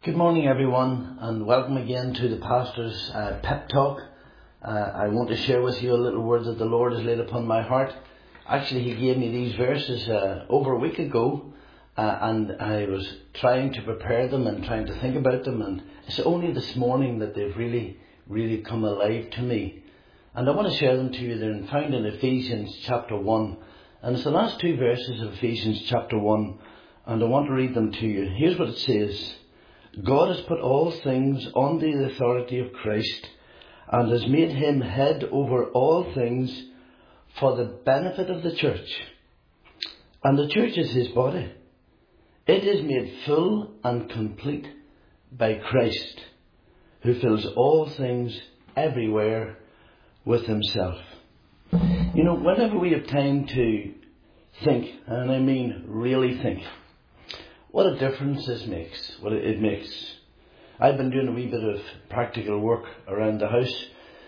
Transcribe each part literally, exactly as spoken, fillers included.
Good morning, everyone, and welcome again to the Pastor's uh, Pep Talk. Uh, I want to share with you a little word that the Lord has laid upon my heart. Actually, He gave me these verses uh, over a week ago, uh, and I was trying to prepare them and trying to think about them, and it's only this morning that they've really, really come alive to me. And I want to share them to you. They're found in Ephesians chapter one, and it's the last two verses of Ephesians chapter one, and I want to read them to you. Here's what it says. God has put all things under the authority of Christ and has made him head over all things for the benefit of the church. And the church is his body. It is made full and complete by Christ, who fills all things everywhere with himself. You know, whenever we have time to think, and I mean really think, what a difference this makes, what it makes. I've been doing a wee bit of practical work around the house,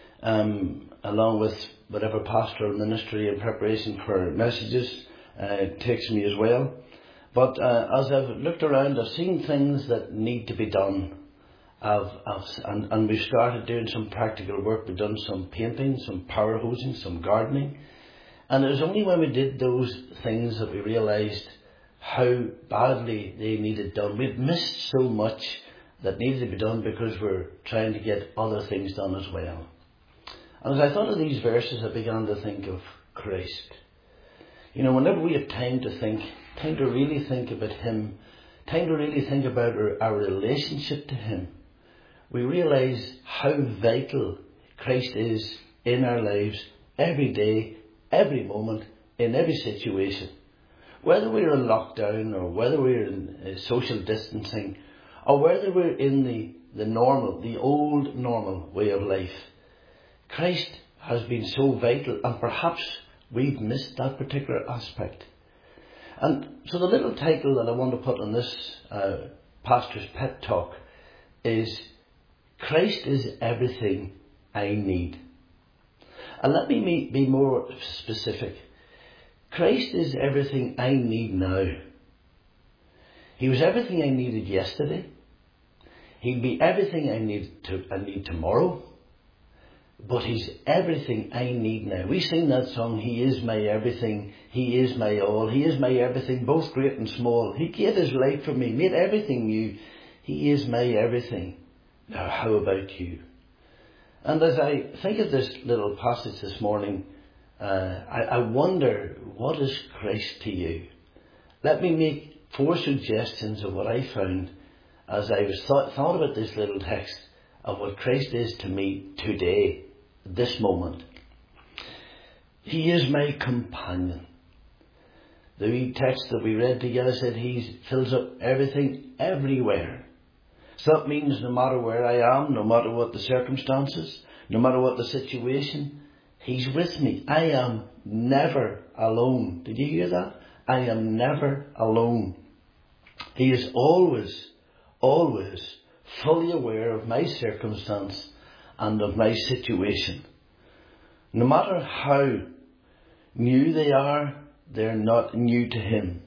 um, along with whatever pastoral ministry in preparation for messages uh, takes me as well. But uh, as I've looked around, I've seen things that need to be done. I've, I've, and, and we've started doing some practical work. We've done some painting, some power hosing, some gardening. And it was only when we did those things that we realised how badly they needed done. We'd missed so much that needed to be done because we're trying to get other things done as well. And as I thought of these verses, I began to think of Christ. You know, whenever we have time to think, time to really think about him, time to really think about our, our relationship to him, we realise how vital Christ is in our lives every day, every moment, in every situation. Whether we're in lockdown or whether we're in uh, social distancing or whether we're in the, the normal, the old normal way of life, Christ has been so vital, and perhaps we've missed that particular aspect. And so the little title that I want to put on this uh, Pastor's Pep Talk is Christ is Everything I Need. And let me be more specific. Christ is everything I need now. He was everything I needed yesterday. He'd be everything I need to I need tomorrow. But he's everything I need now. We sing that song, He is my everything, He is my all, He is my everything, both great and small. He gave his life for me, made everything new. He is my everything. Now how about you? And as I think of this little passage this morning, Uh, I, I wonder, what is Christ to you? Let me make four suggestions of what I found as I was thought, thought about this little text of what Christ is to me today, this moment. He is my companion. The wee text that we read together said He fills up everything everywhere. So that means no matter where I am, no matter what the circumstances, no matter what the situation, He's with me. I am never alone. Did you hear that? I am never alone. He is always, always fully aware of my circumstance and of my situation. No matter how new they are, they're not new to Him.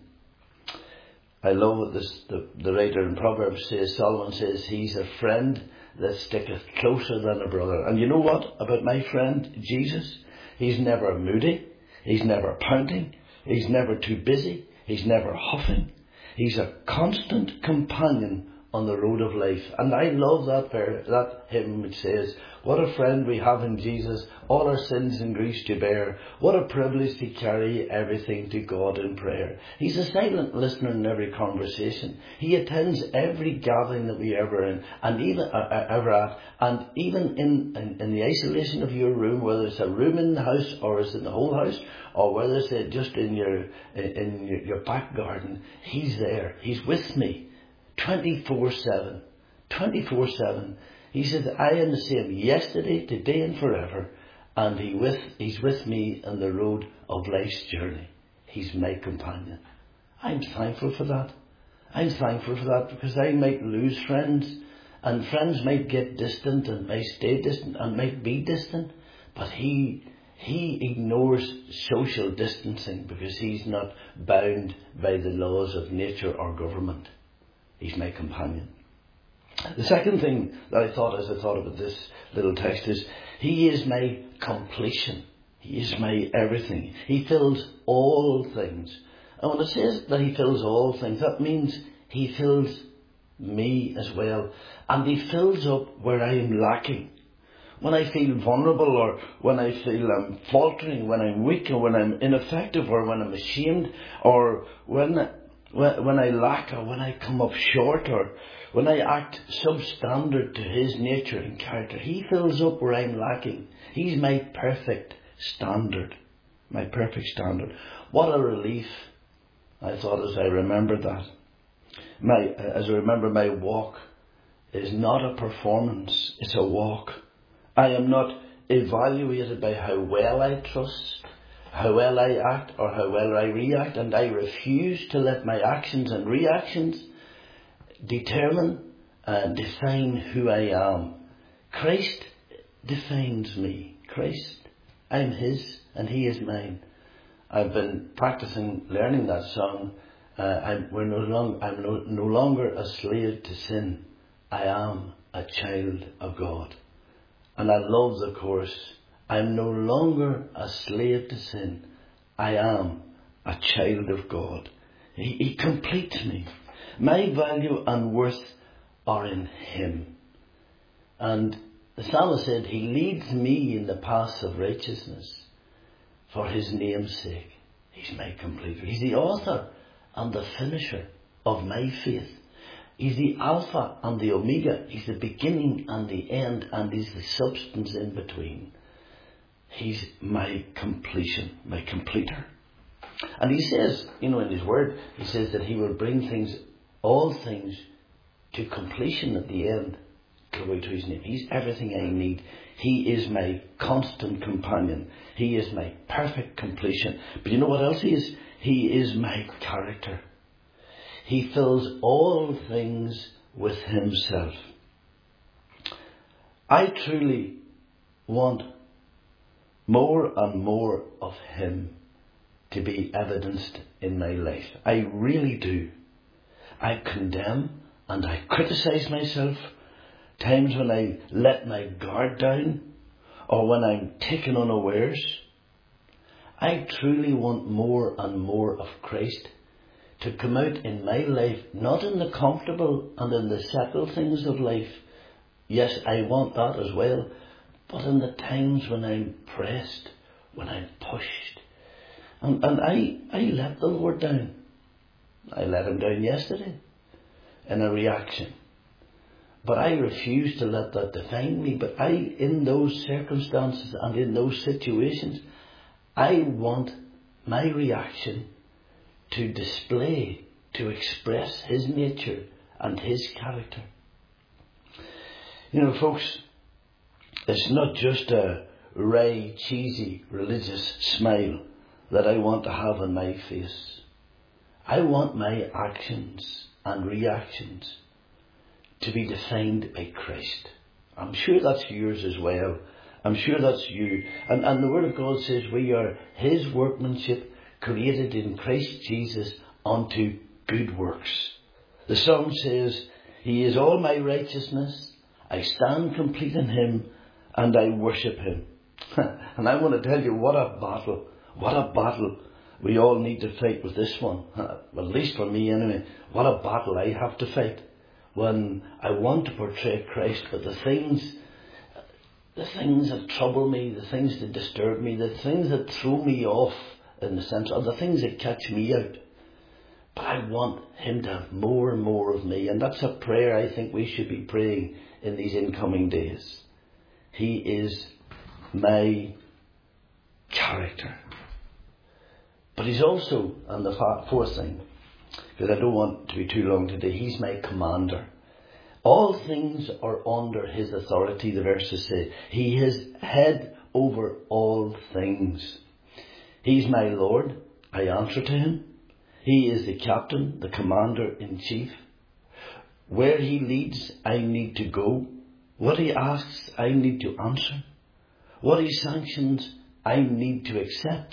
I love what this, the, the writer in Proverbs says. Solomon says, He's a friend that sticketh closer than a brother. And you know what about my friend Jesus? He's never moody. He's never pouting. He's never too busy. He's never huffing. He's a constant companion on the road of life. And I love that ver- that hymn which says, what a friend we have in Jesus, all our sins and griefs to bear. What a privilege to carry everything to God in prayer. He's a silent listener in every conversation. He attends every gathering that we ever in, and even uh, ever at, and even in, in in the isolation of your room, whether it's a room in the house or it's in the whole house, or whether it's uh, just in your in your, your back garden. He's there. He's with me, twenty-four seven, twenty-four seven. He said, I am the same yesterday, today and forever. And he with, he's with me on the road of life's journey. He's my companion. I'm thankful for that. I'm thankful for that because I might lose friends. And friends might get distant and might stay distant and might be distant. But he, he ignores social distancing because he's not bound by the laws of nature or government. He's my companion. The second thing that I thought as I thought about this little text is, He is my completion. He is my everything. He fills all things. And when it says that He fills all things, that means He fills me as well. And He fills up where I am lacking. When I feel vulnerable, or when I feel I'm faltering, when I'm weak, or when I'm ineffective, or when I'm ashamed, or when when I lack, or when I come up short, or when I act substandard to His nature and character, He fills up where I'm lacking. He's my perfect standard. My perfect standard. What a relief, I thought, as I remembered that. My, as I remember, my walk is not a performance, it's a walk. I am not evaluated by how well I trust, how well I act, or how well I react, and I refuse to let my actions and reactions determine and define who I am. Christ defines me. Christ, I'm His and He is mine. I've been practicing learning that song. Uh, I'm, we're no long, I'm no, no longer a slave to sin. I am a child of God. And I love the chorus. I'm no longer a slave to sin. I am a child of God. He, he completes me. My value and worth are in Him. And the psalmist said, He leads me in the paths of righteousness for His name's sake. He's my completer. He's the author and the finisher of my faith. He's the Alpha and the Omega. He's the beginning and the end, and He's the substance in between. He's my completion, my completer. And He says, you know, in His Word, He says that He will bring things, all things, to completion at the end. Glory to His name. He's everything I need. He is my constant companion. He is my perfect completion. But you know what else He is? He is my character. He fills all things with Himself. I truly want more and more of Him to be evidenced in my life. I really do. I condemn and I criticize myself. Times when I let my guard down, or when I'm taken unawares. I truly want more and more of Christ to come out in my life, not in the comfortable and in the settled things of life. Yes, I want that as well. But in the times when I'm pressed, when I'm pushed. And, and I, I let the Lord down. I let Him down yesterday in a reaction. But I refuse to let that define me. But I, in those circumstances and in those situations, I want my reaction to display, to express His nature and His character. You know, folks, it's not just a wry, cheesy, religious smile that I want to have on my face. I want my actions and reactions to be defined by Christ. I'm sure that's yours as well. I'm sure that's you. And, and the Word of God says we are His workmanship, created in Christ Jesus unto good works. The song says, He is all my righteousness. I stand complete in Him, and I worship Him. And I want to tell you, what a battle. What a battle we all need to fight with this one. Well, at least for me anyway. What a battle I have to fight when I want to portray Christ, but the things, the things that trouble me, the things that disturb me, the things that throw me off, in the sense, are the things that catch me out. But I want Him to have more and more of me, and that's a prayer I think we should be praying in these incoming days. He is my character. But He's also, and the fourth thing, because I don't want to be too long today, He's my commander. All things are under His authority, the verses say. He is head over all things. He's my Lord. I answer to Him. He is the captain, the commander-in-chief. Where He leads, I need to go. What He asks, I need to answer. What He sanctions, I need to accept.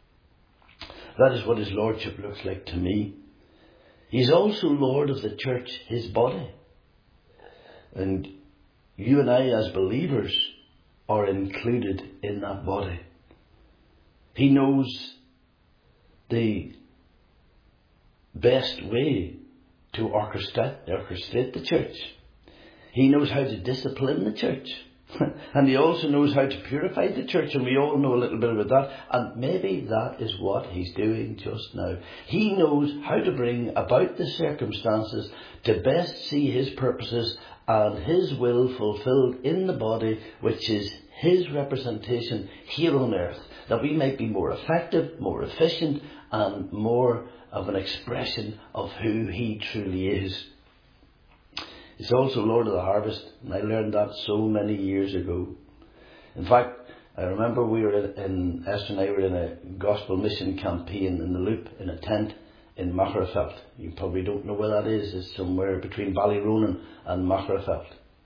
That is what His Lordship looks like to me. He's also Lord of the church, His body. And you and I as believers are included in that body. He knows the best way to orchestrate, orchestrate the church. He knows how to discipline the church. And he also knows how to purify the church, and we all know a little bit about that. And maybe that is what he's doing just now. He knows how to bring about the circumstances to best see his purposes and his will fulfilled in the body, which is his representation here on earth, that we might be more effective, more efficient, and more of an expression of who he truly is. He's also Lord of the harvest, and I learned that so many years ago. In fact, I remember we were in, in Esther and I were in a gospel mission campaign in the Loop, in a tent in Magherafelt. You probably don't know where that is. It's somewhere between Ballyronan and Magherafelt.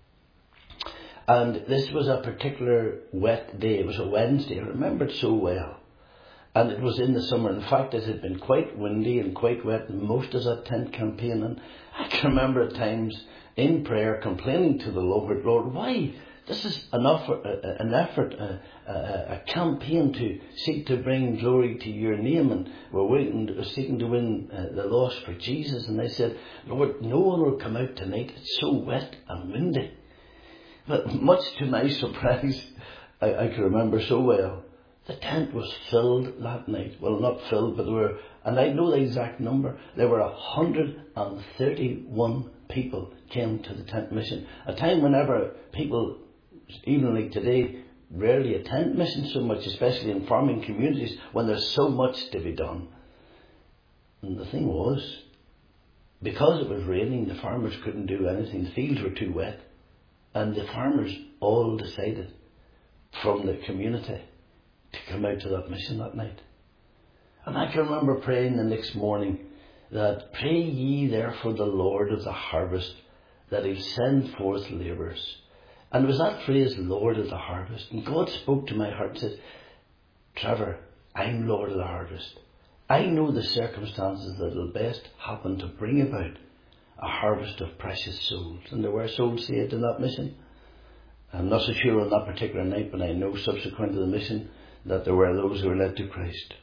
And this was a particular wet day. It was a Wednesday. I remember it so well. And it was in the summer. In fact, it had been quite windy and quite wet in most of that tent campaign. And I can remember at times in prayer complaining to the Lord, Lord, why? This is an effort, an effort, a, a, a campaign to seek to bring glory to your name, and we're waiting, seeking to win uh, the lost for Jesus. And I said, Lord, no one will come out tonight. It's so wet and windy. But much to my surprise, I, I can remember so well, the tent was filled that night. Well, not filled, but there were, and I know the exact number, there were one hundred thirty-one people came to the tent mission. A time whenever people, even like today, rarely attend missions so much, especially in farming communities, when there's so much to be done. And the thing was, because it was raining, the farmers couldn't do anything. The fields were too wet. And the farmers all decided from the community to come out to that mission that night. And I can remember praying the next morning that, pray ye therefore the Lord of the harvest, that he'll send forth labourers. And it was that phrase, Lord of the harvest. And God spoke to my heart and said, Trevor, I'm Lord of the harvest. I know the circumstances that will best happen to bring about a harvest of precious souls. And there were souls saved in that mission. I'm not so sure on that particular night, but I know subsequent to the mission that there were those who were led to Christ.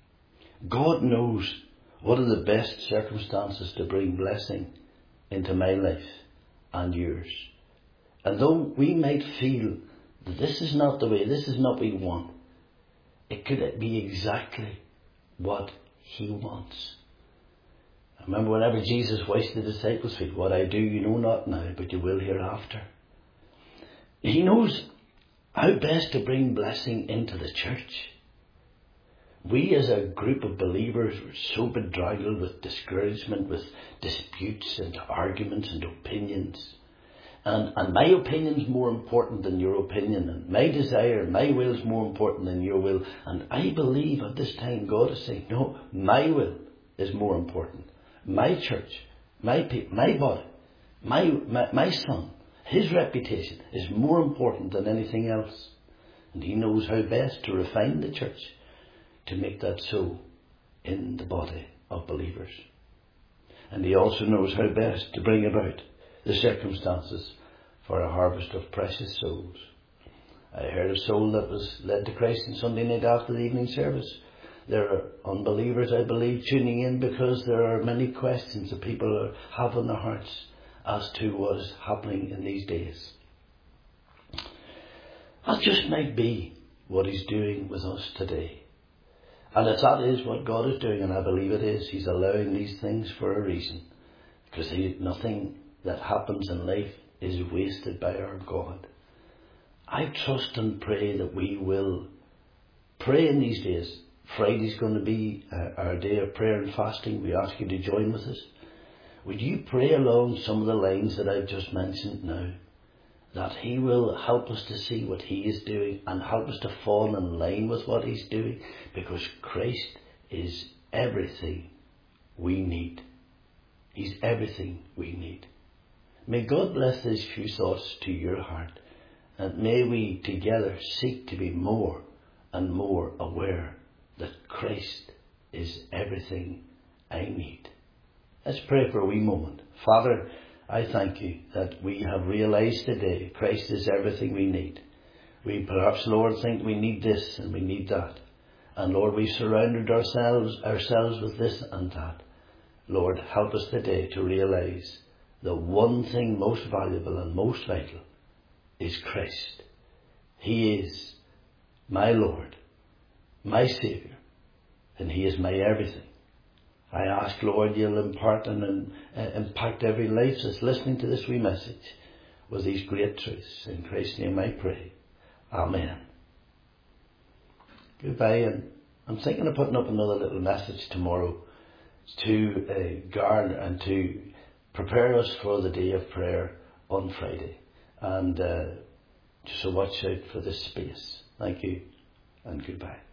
God knows what are the best circumstances to bring blessing into my life and yours. And though we might feel that this is not the way, this is not what we want, it could be exactly what he wants. I remember whenever Jesus washed the disciples' feet, what I do you know not now, but you will hereafter. He knows how best to bring blessing into the church. We as a group of believers were so bedraggled with discouragement, with disputes and arguments and opinions. And, and my opinion is more important than your opinion, and my desire and my will is more important than your will. And I believe at this time God is saying, no, my will is more important. My church, my people, my body, my, my, my son, his reputation is more important than anything else. And he knows how best to refine the church to make that so in the body of believers. And he also knows how best to bring about the circumstances for a harvest of precious souls. I heard a soul that was led to Christ on Sunday night after the evening service. There are unbelievers, I believe, tuning in because there are many questions that people have in their hearts as to what is happening in these days. That just might be what he's doing with us today. And if that is what God is doing, and I believe it is, he's allowing these things for a reason. Because he, nothing that happens in life is wasted by our God. I trust and pray that we will pray in these days. Friday's going to be uh, our day of prayer and fasting. We ask you to join with us. Would you pray along some of the lines that I've just mentioned now? That he will help us to see what he is doing and help us to fall in line with what he's doing, because Christ is everything we need. He's everything we need. May God bless these few thoughts to your heart, and may we together seek to be more and more aware that Christ is everything I need. Let's pray for a wee moment. Father, I thank you that we have realized today Christ is everything we need. We perhaps, Lord, think we need this and we need that. And Lord, we surrounded ourselves, ourselves with this and that. Lord, help us today to realize the one thing most valuable and most vital is Christ. He is my Lord, my Saviour, and He is my everything. I ask, Lord, you'll impart and uh, impact every life that's listening to this wee message with these great truths. In Christ's name I pray. Amen. Goodbye. And I'm thinking of putting up another little message tomorrow to uh, guard and to prepare us for the day of prayer on Friday. And uh, so watch out for this space. Thank you and goodbye.